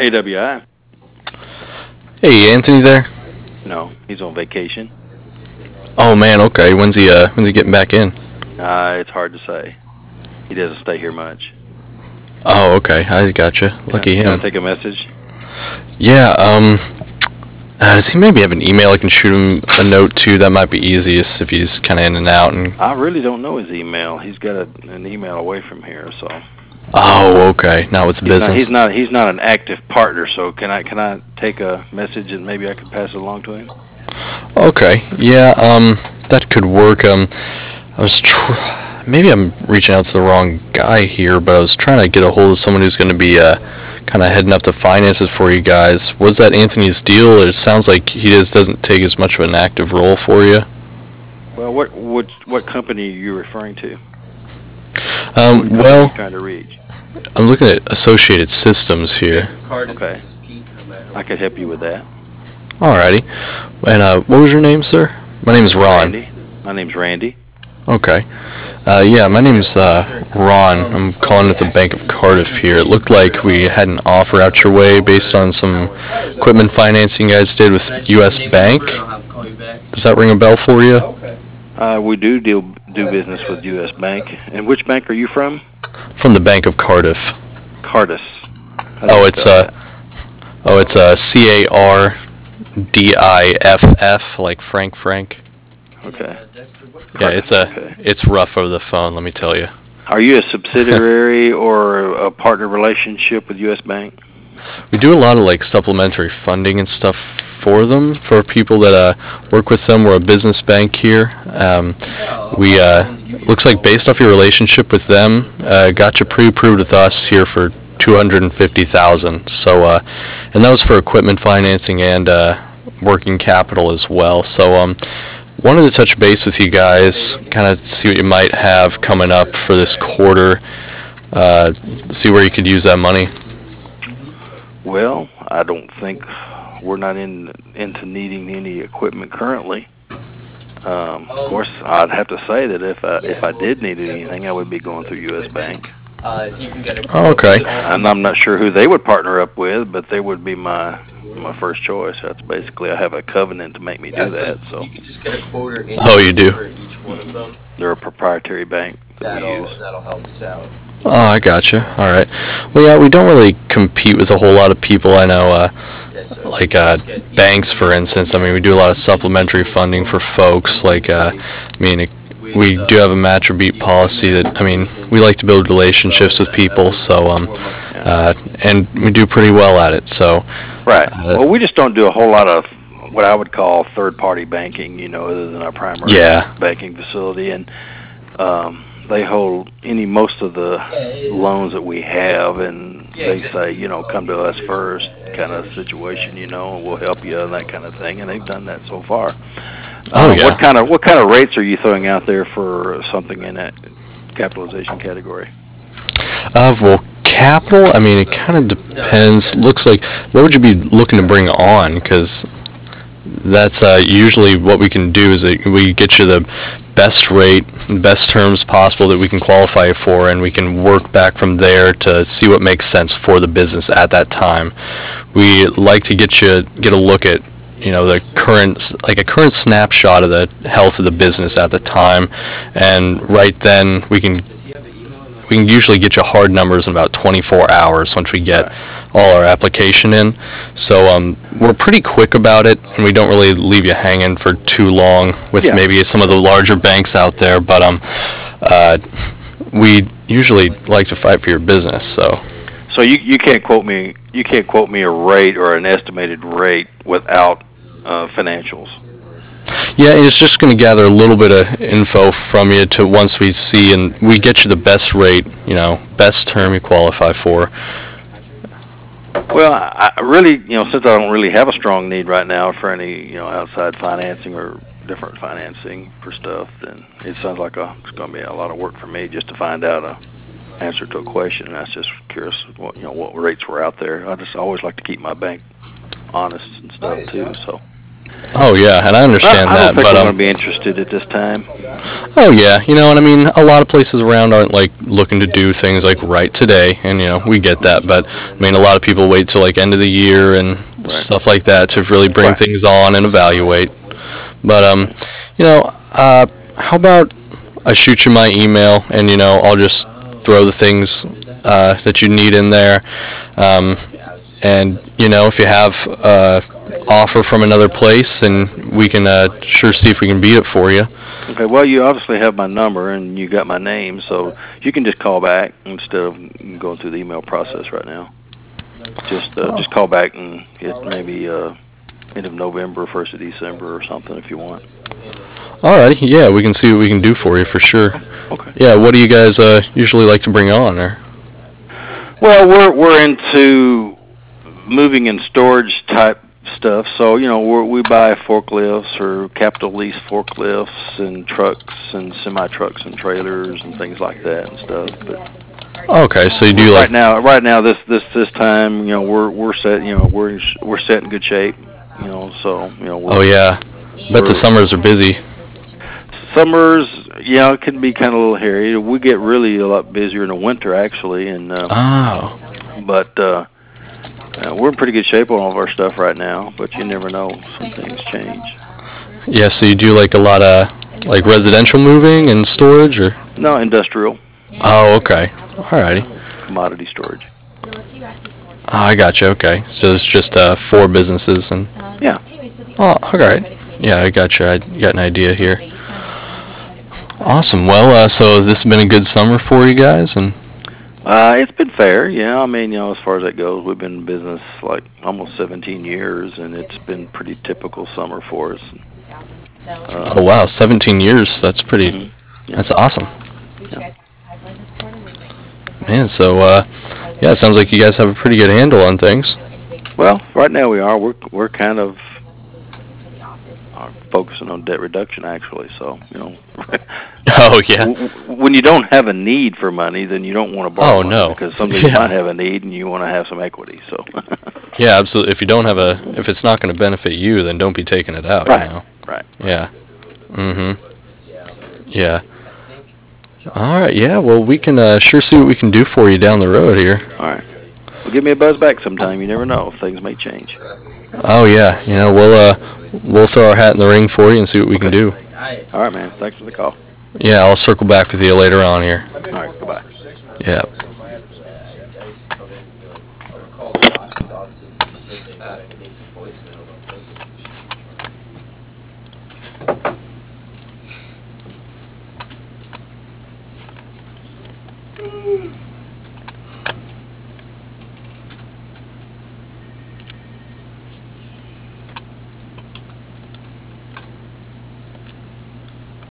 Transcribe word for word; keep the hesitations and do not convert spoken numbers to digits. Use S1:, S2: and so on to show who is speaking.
S1: A W I.
S2: Hey, Anthony there?
S1: No, he's on vacation.
S2: Oh man, okay. When's he uh when's he getting back in?
S1: Uh, it's hard to say. He doesn't stay here much.
S2: Oh, okay. I gotcha. Lucky
S1: Can I,
S2: him.
S1: can I take a message?
S2: Yeah, um uh, does he maybe have an email I can shoot him a note to? That might be easiest if he's kind of in and out. And
S1: I really don't know his email. He's got a, an email away from here, so.
S2: oh, okay. Now it's
S1: He's
S2: business.
S1: not, he's not. He's not an active partner. So can I can I take a message and maybe I can pass it along to him?
S2: Okay. Yeah. Um, that could work. Um, I was tr- maybe I'm reaching out to the wrong guy here, but I was trying to get a hold of someone who's going to be uh kind of heading up the finances for you guys. Was that Anthony's deal? It sounds like he just doesn't take as much of an active role for you.
S1: Well, what what what company are you referring to?
S2: Um,
S1: What company are
S2: well,
S1: you trying to reach?
S2: I'm looking at Associated Systems here.
S1: Okay. I could help you with that.
S2: Alrighty. And uh, what was your name, sir? My name is Ron.
S1: Randy. My name's Randy.
S2: Okay. Uh, yeah, my name's uh, Ron. I'm calling at the Bank of Cardiff here. It looked like we had an offer out your way based on some equipment financing you guys did with U S Bank. Does that ring a bell for you?
S1: Uh, we do deal do business with U S Bank. And which bank are you from?
S2: From the Bank of Cardiff.
S1: Cardis. How do
S2: Oh,
S1: you
S2: it's
S1: spell
S2: uh, oh, it's uh, C A R D I F F, like Frank Frank.
S1: that? Okay.
S2: Yeah, it's a
S1: Okay.
S2: it's rough over the phone, let me tell you.
S1: Are you a subsidiary or a partner relationship with U S Bank?
S2: We do a lot of like supplementary funding and stuff for them, for people that uh, work with them. We're a business bank here. Um, we uh, looks like based off your relationship with them, uh, got you pre-approved with us here for two hundred fifty thousand dollars. So, uh, and that was for equipment financing and uh, working capital as well. So, um, wanted to touch base with you guys, kind of see what you might have coming up for this quarter, uh, see where you could use that money.
S1: Well, I don't think we're not in into needing any equipment currently. Um, of course, I'd have to say that if I, if I did need anything, I would be going through U S Bank.
S2: Oh, okay.
S1: And I'm not sure who they would partner up with, but they would be my my first choice. That's basically, I have a covenant to make me do that. So
S2: Oh, you do?
S1: they're a proprietary bank that we
S3: That'll
S1: use.
S3: that'll help us out.
S2: Oh, I gotcha. All right. Well, yeah, we don't really compete with a whole lot of people. I know, uh, like uh, banks, for instance. I mean, we do a lot of supplementary funding for folks. Like, uh, I mean, it, we do have a match or beat policy that, I mean, we like to build relationships with people. So, um, uh, and we do pretty well at it. So,
S1: Right.
S2: Uh,
S1: Well, we just don't do a whole lot of what I would call third-party banking, you know, other than our primary
S2: Yeah.
S1: banking facility. And um, they hold any most of the loans that we have, and they say, you know, come to us first kind of situation, you know, and we'll help you and that kind of thing. And they've done that so far.
S2: Oh,
S1: Uh,
S2: yeah.
S1: What kind of what kind of rates are you throwing out there for something in that capitalization category?
S2: Uh, well, capital, I mean, it kind of depends. Looks like, what would you be looking to bring on? Because that's uh, usually what we can do is that we get you the best rate, best terms possible that we can qualify for, and we can work back from there to see what makes sense for the business at that time. We like to get you get a look at, you know, the current, like a current snapshot of the health of the business at the time, and right then we can we can usually get you hard numbers in about twenty-four hours once we get all our application in. So um, we're pretty quick about it, and we don't really leave you hanging for too long with
S1: Yeah.
S2: maybe some of the larger banks out there. But um, uh, we usually like to fight for your business. So
S1: So you you can't quote me you can't quote me a rate or an estimated rate without uh, financials.
S2: yeah, and it's just going to gather a little bit of info from you to once we see, and we get you the best rate, you know, best term you qualify for.
S1: Well, I I really, you know, since I don't really have a strong need right now for any, you know, outside financing or different financing for stuff, then it sounds like a, it's going to be a lot of work for me just to find out a answer to a question. And I was just curious, what you know, what rates were out there. I just always like to keep my bank honest and stuff too. So,
S2: Oh yeah, and I understand
S1: I, I
S2: that,
S1: don't think
S2: but
S1: I'm
S2: um,
S1: going to be interested at this time.
S2: oh yeah, you know, and I mean, a lot of places around aren't like looking to do things like right today, and you know, we get that. But I mean, a lot of people wait till like end of the year and
S1: Right.
S2: stuff like that to really bring
S1: Right.
S2: things on and evaluate. But um, you know, uh, how about I shoot you my email, and you know, I'll just throw the things uh, that you need in there. Um, and you know, if you have uh, offer from another place, and we can uh, sure see if we can beat it for you.
S1: Okay. Well, you obviously have my number and you got my name, so you can just call back instead of going through the email process right now. Just uh, just call back and get maybe uh, end of November, first of December, or something if you want.
S2: Alrighty, yeah, we can see what we can do for you for sure.
S1: Okay.
S2: Yeah, what do you guys uh, usually like to bring on? Or
S1: Well, we're we're into moving and storage type stuff. So you know, we're, we buy forklifts or capital lease forklifts and trucks and semi trucks and trailers and things like that and stuff. But
S2: okay, so you do
S1: right
S2: like
S1: now, right now, this this this time, you know, we're we're set. You know, we're we're set in good shape. You know, so you know, we're,
S2: oh yeah, bet the
S1: we're
S2: summers are busy.
S1: summers. Yeah, it can be kind of a little hairy. We get really a lot busier in the winter actually, and uh,
S2: Oh,
S1: but. Uh, Uh, we're in pretty good shape on all of our stuff right now, but you never know. Some things change.
S2: yeah, so you do like a lot of like residential moving and storage, or
S1: No, industrial,
S2: oh okay, alrighty.
S1: commodity storage.
S2: Oh, I got you. Okay, so it's just uh, four businesses and
S1: Yeah.
S2: oh, alright. Yeah, I got you. I got an idea here. Awesome. Well, uh, so this has been a good summer for you guys, and
S1: Uh, it's been fair, yeah. I mean, you know, as far as that goes, we've been in business like almost seventeen years, and it's been pretty typical summer for us. Uh,
S2: oh wow, seventeen years. That's pretty.
S1: mhm, yeah.
S2: That's awesome.
S1: Yeah.
S2: Man, so uh, yeah, it sounds like you guys have a pretty good handle on things.
S1: Well, right now we are. We're we're kind of uh, focusing on debt reduction, actually. So, you know,
S2: Oh yeah.
S1: w- w- when you don't have a need for money, then you don't want to borrow
S2: Oh,
S1: money
S2: no.
S1: because someday
S2: Yeah.
S1: you might have a need and you want to have some equity. So,
S2: Yeah, absolutely. If you don't have a, if it's not going to benefit you, then don't be taking it out.
S1: Right.
S2: You know?
S1: right.
S2: Yeah. Mm-hmm. Yeah. All right. Yeah. Well, we can uh, sure see what we can do for you down the road here.
S1: All right. Well, give me a buzz back sometime. You never know. Things may change.
S2: Oh yeah. You know, we'll uh, we'll throw our hat in the ring for you and see what we can do.
S1: All right, man. Thanks for the call.
S2: Yeah, I'll circle back with you later on here.
S1: All right. Goodbye.
S2: Yeah.
S3: Mm.